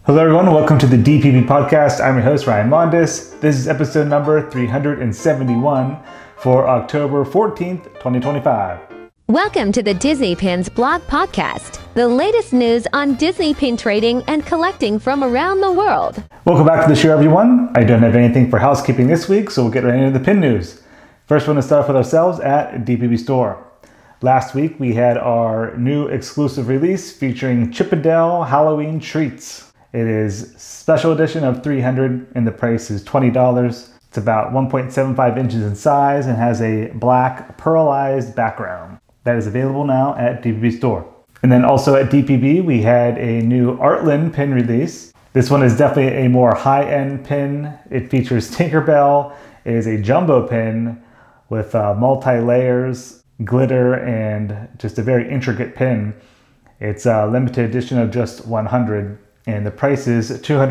Hello everyone, welcome to the DPB podcast. I'm your host Ryan Mondes. This is episode number 371 for October 14th, 2025. Welcome to the Disney Pins blog podcast, the latest news on Disney pin trading and collecting from around the world. Welcome back to the show everyone. I don't have anything for housekeeping this week, so we'll get right into the pin news. First, we're going to start off with ourselves at DPB Store. Last week we had our new exclusive release featuring Chip 'n Dale Halloween Treats. It is special edition of 300 and the price is $20. It's about 1.75 inches in size and has a black pearlized background. That is available now at DPB Store. And then also at DPB we had a new Artland pin release. This one is definitely a more high-end pin. It features Tinkerbell. It is a jumbo pin with multi-layers, glitter, and just a very intricate pin. It's a limited edition of just 100. And the price is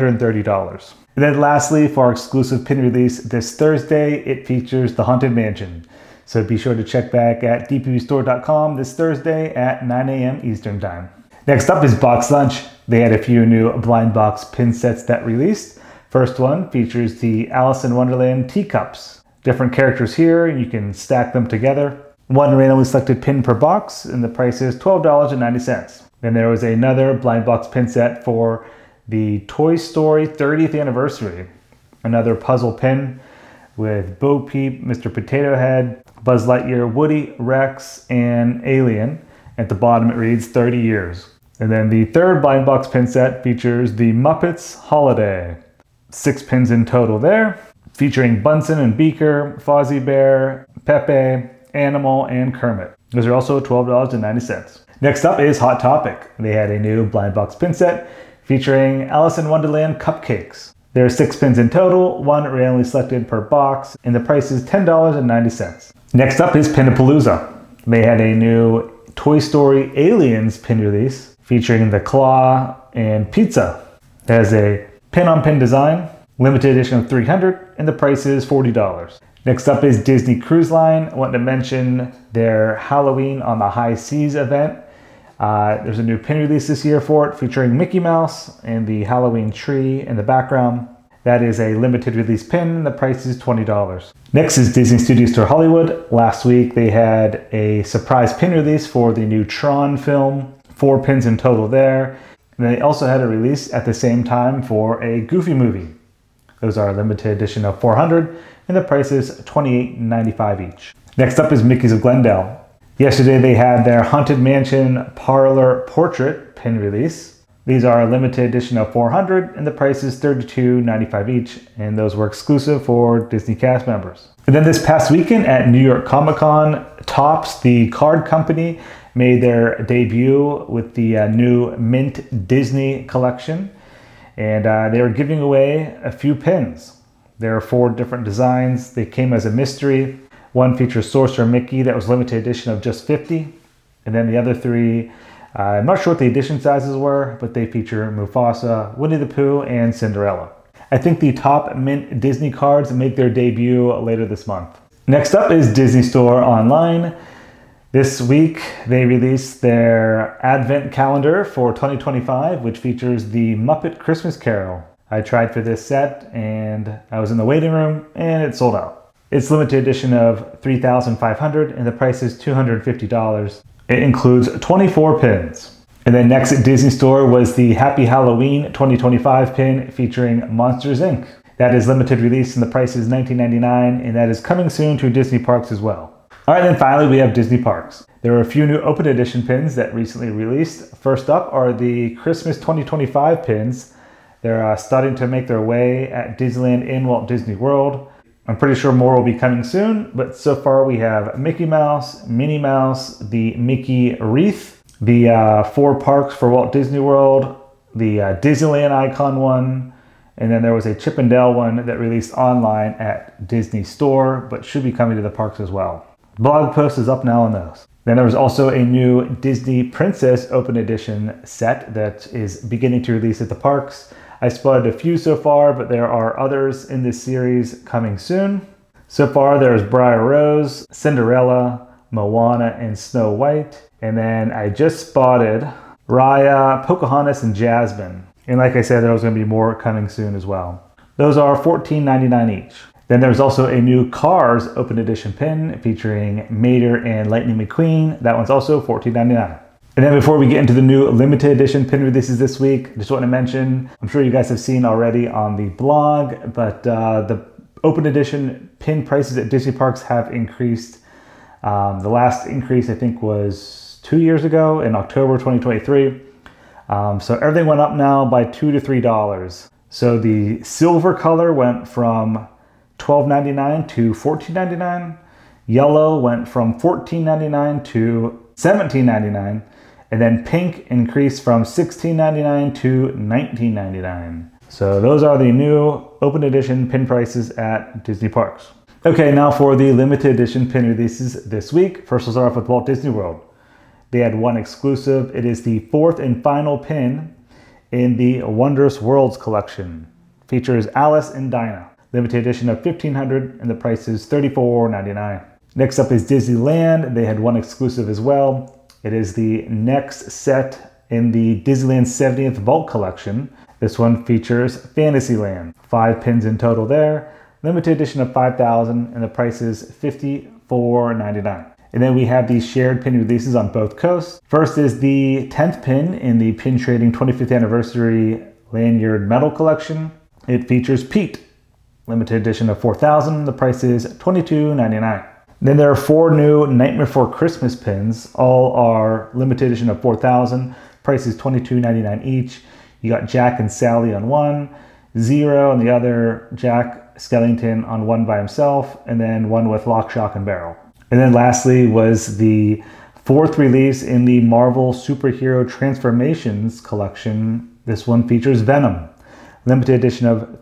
$230. And then lastly, for our exclusive pin release this Thursday, it features the Haunted Mansion. So be sure to check back at dpbstore.com this Thursday at 9 a.m. Eastern Time. Next up is Box Lunch. They had a few new blind box pin sets that released. First one features the Alice in Wonderland teacups. Different characters here, and you can stack them together. One randomly selected pin per box, and the price is $12.90. Then there was another blind box pin set for the Toy Story 30th anniversary. Another puzzle pin with Bo Peep, Mr. Potato Head, Buzz Lightyear, Woody, Rex, and Alien. At the bottom it reads 30 years. And then the third blind box pin set features the Muppets Holiday. 6 pins in total there, featuring Bunsen and Beaker, Fozzie Bear, Pepe, Animal, and Kermit. Those are also $12.90. Next up is Hot Topic. They had a new blind box pin set featuring Alice in Wonderland cupcakes. There are 6 pins in total, 1 randomly selected per box, and the price is $10.90. Next up is Pinapalooza. They had a new Toy Story Aliens pin release featuring the claw and pizza. It has a pin-on-pin design, limited edition of 300, and the price is $40. Next up is Disney Cruise Line. I want to mention their Halloween on the High Seas event. There's a new pin release this year for it featuring Mickey Mouse and the Halloween tree in the background. That is a limited release pin. The price is $20. Next is Disney Studio Store Hollywood. Last week they had a surprise pin release for the new Tron film. 4 pins in total there. And they also had a release at the same time for a Goofy movie. Those are a limited edition of 400 and the price is $28.95 each. Next up is Mickey's of Glendale. Yesterday they had their Haunted Mansion Parlor Portrait pin release. These are a limited edition of 400 and the price is $32.95 each, and those were exclusive for Disney cast members. And then this past weekend at New York Comic Con, Topps, the card company, made their debut with the new Mint Disney collection, and they were giving away a few pins. There are 4 different designs. They came as a mystery. One features Sorcerer Mickey that was limited edition of just 50. And then the other 3, I'm not sure what the edition sizes were, but they feature Mufasa, Winnie the Pooh, and Cinderella. I think the top Mint Disney cards make their debut later this month. Next up is Disney Store Online. This week they released their Advent calendar for 2025, which features the Muppet Christmas Carol. I tried for this set and I was in the waiting room and it sold out. It's limited edition of 3,500 and the price is $250. It includes 24 pins. And then next at Disney Store was the Happy Halloween 2025 pin featuring Monsters Inc. That is limited release and the price is $19.99, and that is coming soon to Disney parks as well. Alright, then finally we have Disney Parks. There are a few new open edition pins that recently released. First up are the Christmas 2025 pins. They're starting to make their way at Disneyland in Walt Disney World. I'm pretty sure more will be coming soon, but so far we have Mickey Mouse, Minnie Mouse, the Mickey wreath, the 4 parks for Walt Disney World, the Disneyland icon one, and then there was a Chip 'n Dale one that released online at Disney Store, but should be coming to the parks as well. Blog post is up now on those. Then there was also a new Disney Princess Open Edition set that is beginning to release at the parks. I spotted a few so far, but there are others in this series coming soon. So far there's Briar Rose, Cinderella, Moana, and Snow White. And then I just spotted Raya, Pocahontas, and Jasmine. And like I said, there's going to be more coming soon as well. Those are $14.99 each. Then there's also a new Cars Open Edition pin featuring Mater and Lightning McQueen. That one's also $14.99. And then before we get into the new limited edition pin releases this week, just want to mention, I'm sure you guys have seen already on the blog, but the Open Edition pin prices at Disney parks have increased. The last increase, I think, was 2 years ago in October 2023. So everything went up now by $2 to $3. So the silver color went from $12.99 to $14.99. Yellow went from $14.99 to $17.99. And then pink increased from $16.99 to $19.99. So those are the new Open Edition pin prices at Disney parks. Okay, now for the limited edition pin releases this week. First, we'll start off with Walt Disney World. They had one exclusive. It is the fourth and final pin in the Wondrous Worlds collection. Features Alice and Dinah. Limited edition of 1,500 and the price is $34.99. Next up is Disneyland. They had one exclusive as well. It is the next set in the Disneyland 70th Vault collection. This one features Fantasyland. 5 pins in total there. Limited edition of 5,000 and the price is $54.99. And then we have these shared pin releases on both coasts. First is the 10th pin in the Pin Trading 25th Anniversary Lanyard Metal Collection. It features Pete. Limited edition of 4,000. The price is $22.99. Then there are 4 new Nightmare Before Christmas pins. All are limited edition of 4,000. Price is $22.99 each. You got Jack and Sally on one, Zero on the other, Jack Skellington on one by himself, and then one with Lock, Shock, and Barrel. And then lastly was the 4th release in the Marvel Superhero Transformations collection. This one features Venom. Limited edition of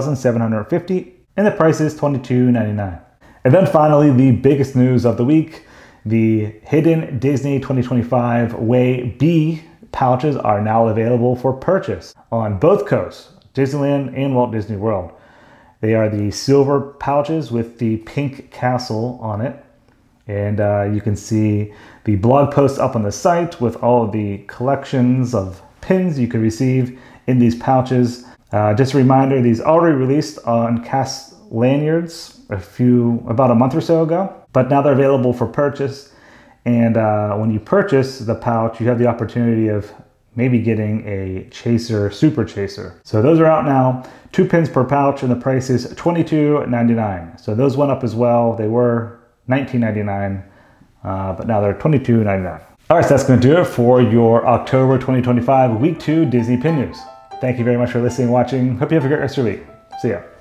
3,750, and the price is $22.99. And then finally, the biggest news of the week, the Hidden Disney 2025 Way B pouches are now available for purchase on both coasts, Disneyland and Walt Disney World. They are the silver pouches with the pink castle on it. And you can see the blog post up on the site with all of the collections of pins you could receive in these pouches. Just a reminder, these already released on cast lanyards about a month or so ago, but now they're available for purchase. And when you purchase the pouch, you have the opportunity of maybe getting a Chaser, Super Chaser. So those are out now, 2 pins per pouch, and the price is $22.99. So those went up as well. They were $19.99, but now they're $22.99. All right, so that's going to do it for your October 2025 Week 2 Disney Pin News. Thank you very much for listening and watching. Hope you have a great rest of your week. See ya.